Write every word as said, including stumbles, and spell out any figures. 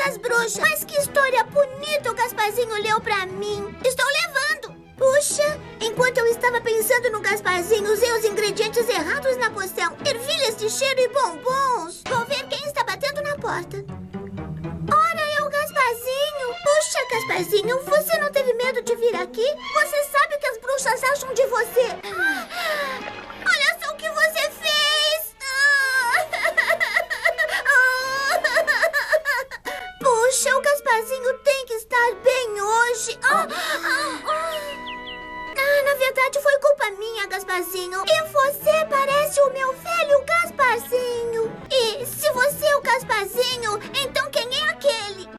das bruxas. Mas que história bonita o Gasparzinho leu pra mim. Estou levando. Puxa, enquanto eu estava pensando no Gasparzinho, usei os ingredientes errados na poção. Ervilhas de cheiro e bombons. Vou ver quem está batendo na porta. Ora, é o Gasparzinho. Puxa, Gasparzinho, você não teve medo de vir aqui? Você sabe o que as bruxas acham de você. Olha só o que você fez. Puxa, o Gasparzinho tem que estar bem hoje. Ah, na verdade foi culpa minha, Gasparzinho. E você parece o meu velho Gasparzinho. E se você é o Gasparzinho, então